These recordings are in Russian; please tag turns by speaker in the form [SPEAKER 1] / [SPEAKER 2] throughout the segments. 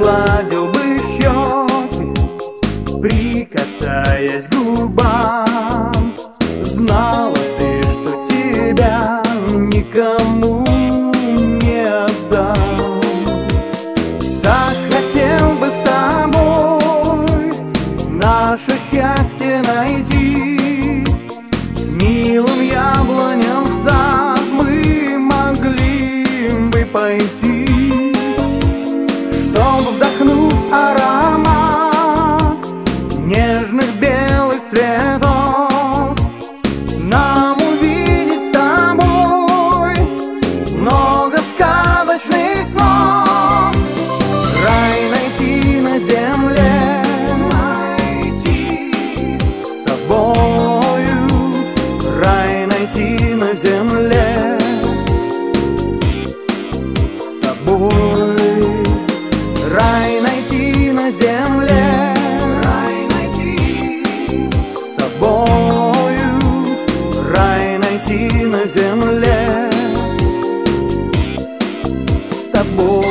[SPEAKER 1] гладил бы щеки, прикасаясь к губам. Знала ты, что тебя никому не отдам. Так хотел бы с тобой наше счастье найти. Милым яблоням в сад мы могли бы пойти, чтоб, вдохнув аромат нежных белых цветов, нам увидеть с тобой много сказочных снов. Рай найти на земле, найти с тобою. Рай найти на земле с тобой. Рай найти на земле, рай найти с тобою. Рай найти на земле с тобой.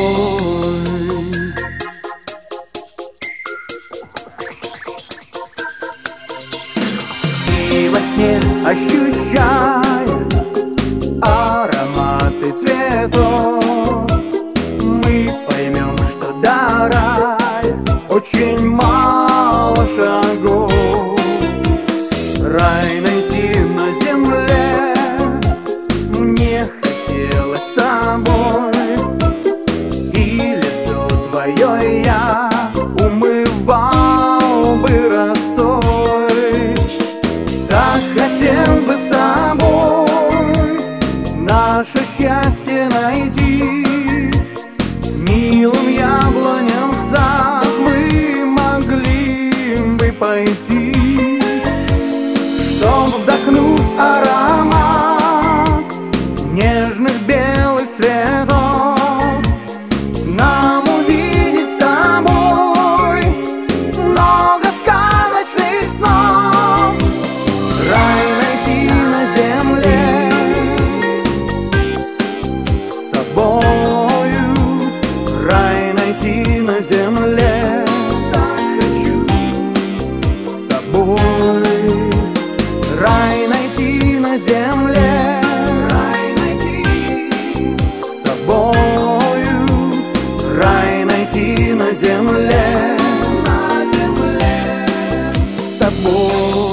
[SPEAKER 1] И во сне, ощущая ароматы цветов, мы поймем, что до рая очень мало шагов. Рай найти на земле мне хотелось с тобой, и лицо твое я умывал бы росой. Так хотел бы с тобой наше счастье найти. Милым яблоням в сад мы могли бы пойти, чтоб, вдохнув аромат нежных белых цветов, нам увидеть с тобой много сказочных снов. Рай найти на земле с тобою. Рай найти на земле, так хочу с тобой. Рай найти на земле, рай найти с тобою. Рай найти на земле с тобой.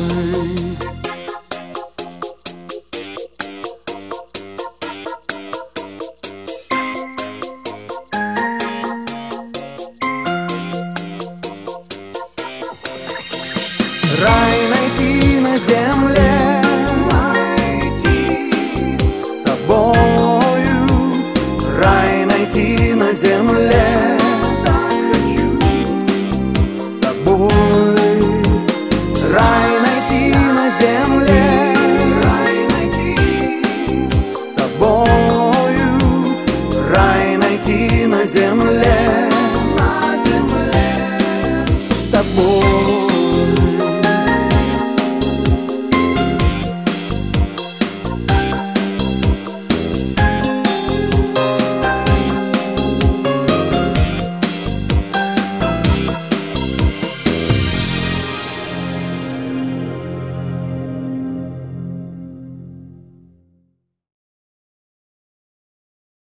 [SPEAKER 1] Рай найти на земле, найти с тобою. Рай найти на земле, так хочу с тобой. Рай найти на земле, рай найти с тобою. Рай найти на земле с тобой.